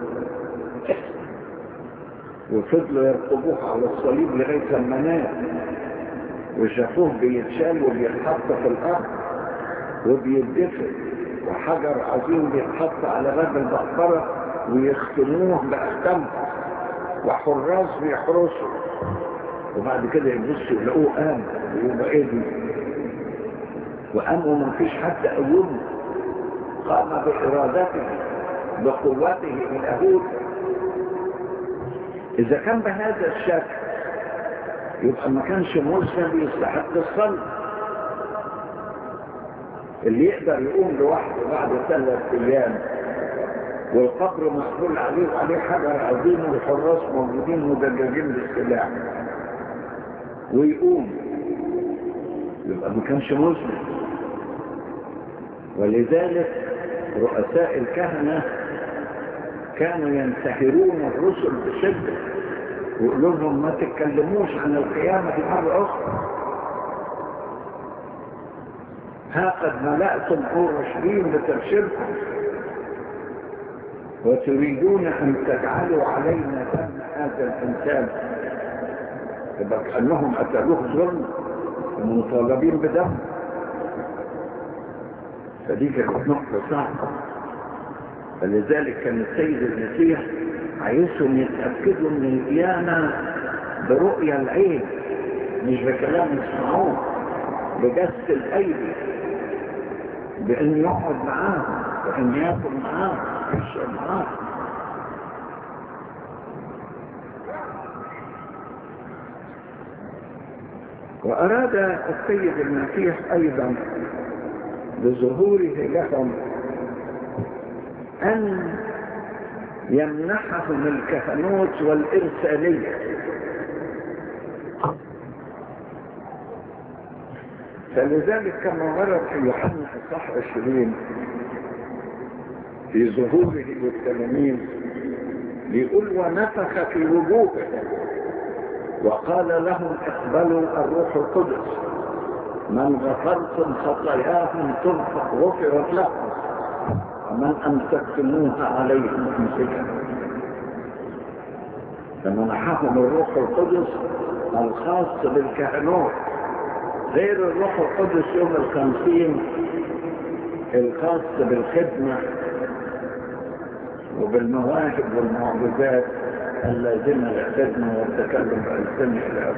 وفضلوا يرقبوه على الصليب لغاية لما مات، وشافوه بيتشال وبيتحط في الأرض وبيدفن، وحجر عظيم بيتحط على باب المقبرة ويختموه بأختمه، وحراس بيحرسوا، وبعد كده يبصوا يلاقوه قام، ويبقى ايه دي؟ وقاموا ما فيش حد قومه، قام بإرادته بقوته اليهود. إذا كان بهذا الشكل يبقى ما كانش مسلم يستحق الصلب. اللي يقدر يقوم لوحده بعد 3 أيام والقبر مقفول عليه وعليه حجر عظيم والحراس موجودين مدججين بالسلاح ويقوم، يبقى ما كانش مسلم. ولذلك رؤساء الكهنة كانوا ينتهرون الرسل بشدة ويقولوا لهم ما تتكلموش عن القيامة مرة أخرى، ها قد ملأتم أورشليم بتبشيركم وتريدون أن تجعلوا علينا دم هذا الإنسان. يبقى كأنهم قتلوه ظلم ومطالبين بدم. فدي كانت نقطة صعبة. فلذلك كان السيد المسيح عايزهم يتأكدوا من القيامة برؤية العين، مش بكلام يسمعوه، بجس الأيدي، بأن يقعد معاهم، بأن يأكل معاهم، يشرب معاهم. وأراد السيد المسيح أيضا بظهوره لهم أن يمنحهم الكهنوت والإرسالية. فلذلك كما ورد في يوحنا اصحاح 20 في ظهوره للتلاميذ بيقول: ونفخ في وجوههم وقال لهم: اقبلوا الروح القدس، من غفرتم خطاياهم غفرت لكم، ومن امسكتموها عليهم امسكها. فمنحهم الروح القدس الخاص بالكهنوت، غير الروح القدس يوم 50 الخاص بالخدمة وبالمواهب والمعجزات اللازمة للخدمة والتكلم بألسنة الآب.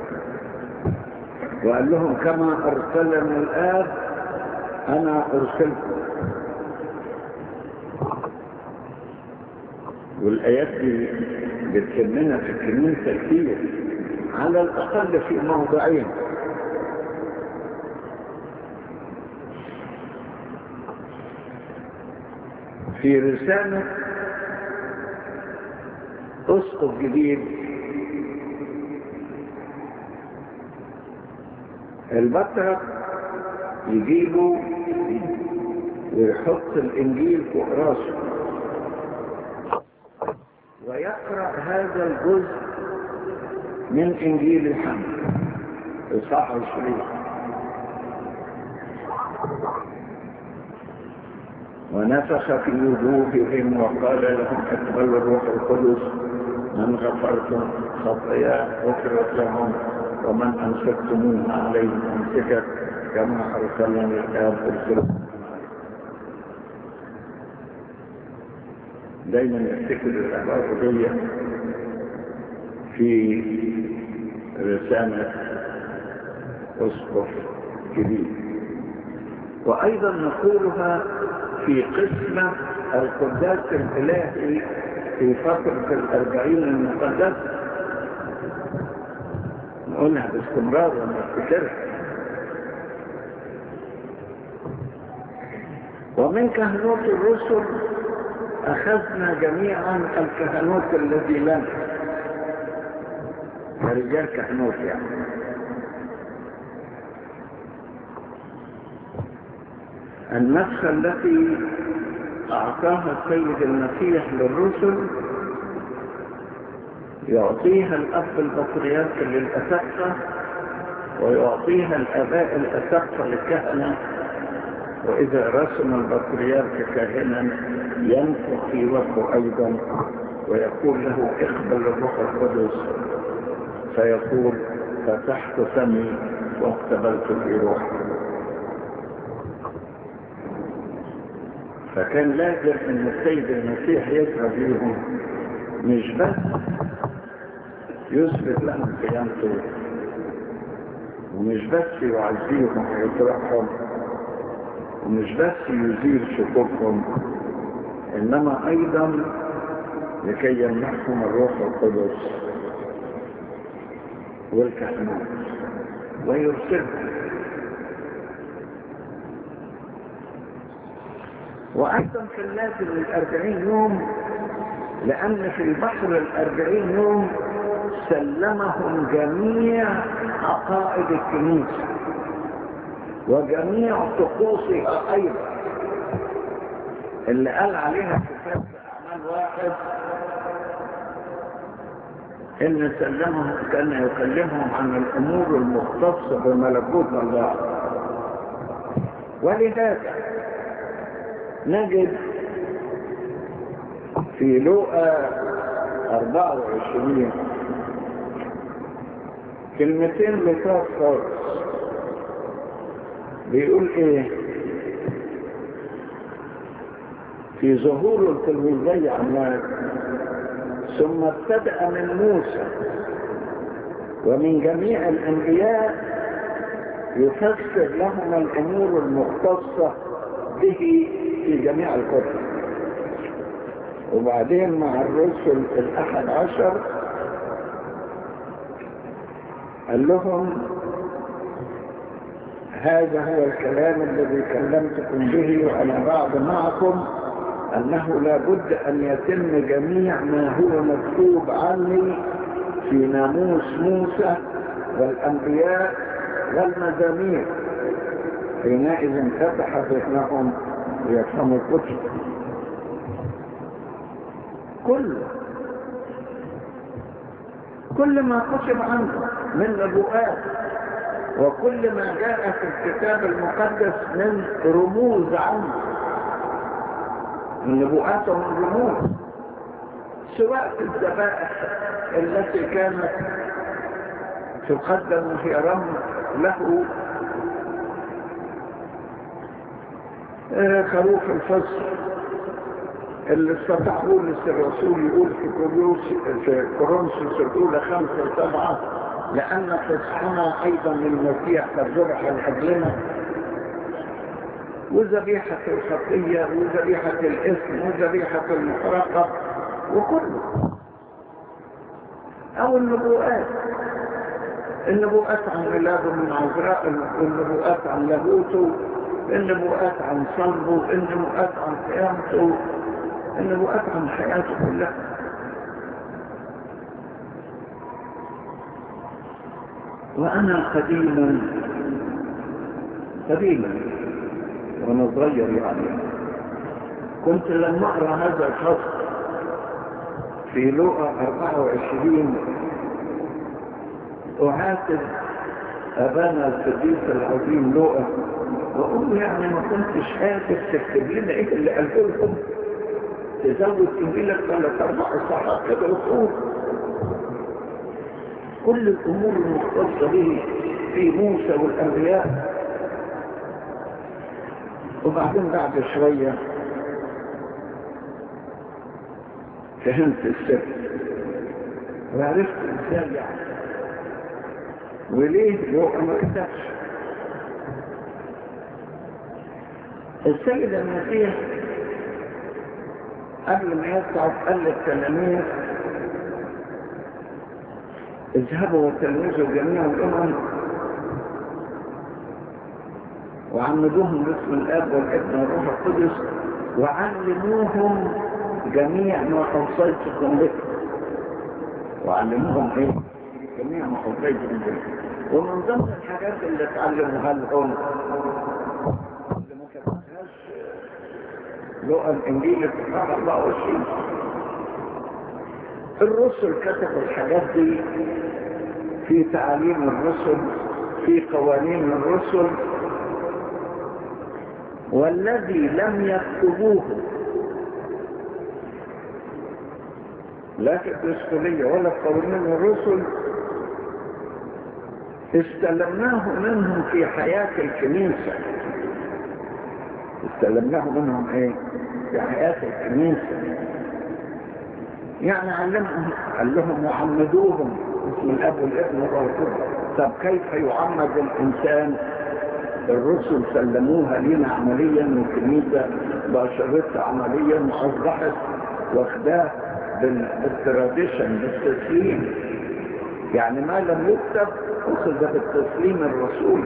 وقال لهم: كما أرسلني الآب أنا أرسلكم. والآيات دي بتكلمنا في الكنيسة كتير، على الأقل في موضعين. في رسالة أسقف جديد البطرك يجيبه ويحط الإنجيل فوق راسه ويقرأ هذا الجزء من إنجيل الحمد إصحاح 20. ونفخ في وجوههم وقال لهم: اقبلوا الروح القدس، من غفرتم خطاياه غفرت لهم، ومن أمسكتموها عليهم أمسكت، كما أرسلني الآب أرسله. دايما نفتكر العبارة دي في رسالة أسقف جديد، وأيضا نقولها في قسمة القداس الإلهي في فترة 40 المقدسة، نقولها باستمرار ونفتكرها. ومن كهنوت الرسل أخذنا جميعا الكهنوت الذي لنا، رجال كهنوت يعني. النفس التي أعطاها السيد المسيح للرسل يعطيها الأب البطريرك للأسقفة، ويعطيها الآباء الأسقفة للكهنة، وإذا رسم البطريرك كاهنا ينفخ في وجهه أيضا ويقول له اقبل الروح القدس، فيقول فتحت فمي واقتبلت في روحي. فكان لازم ان السيد المسيح يظهر ليهم، مش بس يثبت لهم قيامته، ومش بس يعزيهم ويطرحهم، ومش بس يزيل شكوكهم، انما ايضا لكي يمنحهم الروح القدس والكهنوت ويرسلهم. وأيضا كان لازم 40 يوم، لأن في البحر 40 يوم سلمهم جميع عقائد الكنيسة وجميع طقوسها أيضا، اللي قال عليها كتاب أعمال 1 إن سلمهم كان يكلمهم عن الأمور المختصة بملكوت الله. ولهذا نجد في لوقا 24 كلمتين لطاف خالص، بيقول ايه في ظهور التلميذي عماد: ثم ابتدأ من موسى ومن جميع الأنبياء يفسر لهم الأمور المختصة به في جميع الكتب. وبعدين مع الرسل 11 قال لهم: هذا هو الكلام الذي كلمتكم به وأنا بعد معكم، أنه لا بد أن يتم جميع ما هو مكتوب عني في ناموس موسى والأنبياء والمزامير. حينئذ فتح ذهنهم ليفهموا الكتب كل ما كتب عنه من نبوءات، وكل ما جاء في الكتاب المقدس من رموز عنه، من نبوءات ومن رموز، سواء في الذبائح التي كانت تقدم في رمز له خروف الفصل اللي استطاع بولس الرسول يقول في كورنثوس الأولى 5:7: لأن فصحنا أيضا للمسيح قد ذبح لأجلنا، وذبيحة الخطية وذبيحة الإثم وذبيحة المحرقة وكله. أو النبوءات عن ولاده من عذراء، النبوءات عن لاهوته، النبوءات عن صلبه، النبوءات عن قيامته، النبوءات عن حياته كلها. وأنا قديما وأنا صغير يعني كنت لما أقرأ هذا الفصل في لوقا 24 أعاتب أبانا القديس العظيم لوقا وأقول يعني ما كنتش قادر تكتب لنا إيه اللي قاله لكم، تزود إنجيلك 3-4 صفحات كده وتقول كل الأمور المختصة به في موسى والأنبياء. وبعدين بعد شوية فهمت السر وعرفت ازاي يعني وليه لو ما كتبش. السيد المسيح قبل ما يصعد قال للتلاميذ اذهبوا وتلمذوا جميع الامم وعمدوهم باسم الاب والابن والروح القدس وعلموهم جميع ما اوصيتكم به. وعلموهم ايه؟ جميع ما اوصيتكم به. ومن ضمن الحاجات اللي اتعلموها لهم اللي ما كتبهاش لقى الانجيل الاصحاح 24. الرسل كتبوا الحاجات دي في تعاليم الرسل، في قوانين الرسل، والذي لم يكتبوه لا في الدستورية ولا في قوانين الرسل استلمناه منهم في حياة الكنيسة. استلمناه منهم ايه؟ في حياة الكنيسة. يعني قال لهم وعمدوهم باسم الاب والابن والروح القدس. طب كيف يعمد الانسان؟ الرسل سلموها لنا عمليا والكنيسة باشرتها عمليا واصبحت واخداه بالتراديشن بالتسليم. يعني ما لم يكتب اخذ بالتسليم الرسولي.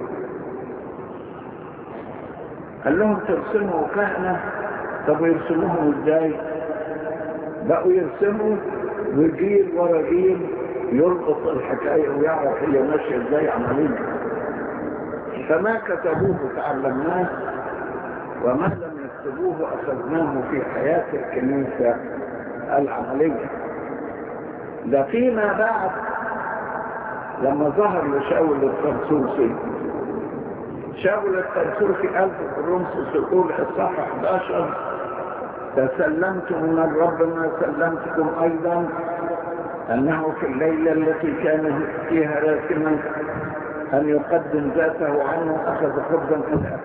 قال لهم ترسموا كهنة. طب يرسموهم ازاي؟ بقوا يرسموا وجيل ورا جيل يربط الحكاية ويعرف هي ماشية ازاي عمليا. فما كتبوه تعلمناه وما لم يكتبوه أخذناه في حياة الكنيسة العملية. ده فيما بعد لما ظهر لشاول الطرسوسي. شاول الطرسوسي قال في كورنثوس يقول اصحاح 11 تسلمت من الرب ما سلمتكم أيضا أنه في الليلة التي كان فيها راكما أن يقدم ذاته عنه أخذ خبزا كذا.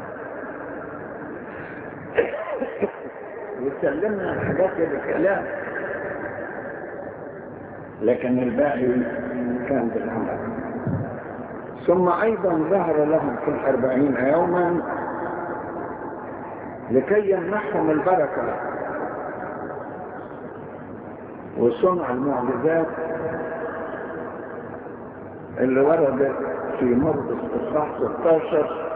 وسلمنا الحاجات بالكلام لكن الباقي كان بالعمل. ثم أيضا ظهر لهم في 40 يوما لكي يمنحهم البركة وصنع المعجزات اللي وردت في مرقس اصحاح 16.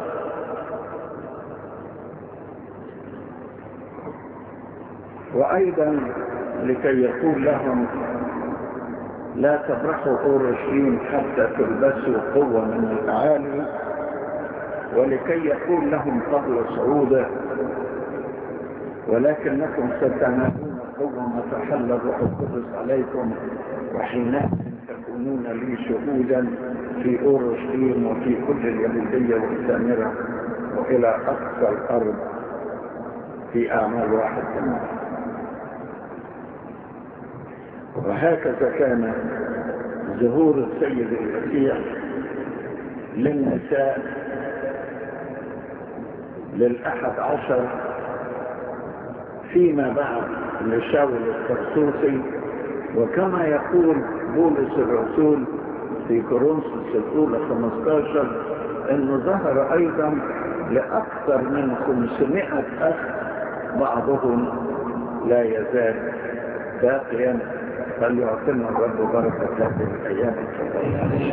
وأيضا لكي يقول لهم لا تبرحوا أورشليم حتى تلبسوا قوة من الأعالي، ولكي يقول لهم قبل صعوده ولكنكم ستنالون قوة ما تحل الروح القدس عليكم وحينئذ تكونون لي شهودا في أورشليم وفي كل اليهودية والسامرة وإلى أقصى الأرض في أعمال 1. وهكذا كان ظهور السيد المسيح للنساء لل11 فيما بعد لشاول الطرسوسي. وكما يقول بولس الرسول في كورنثوس الأولى 15 انه ظهر ايضا لاكثر من 500 اخ بعضهم لا يزال باقيا. فليعطينا الرب بركة هذه الأيام.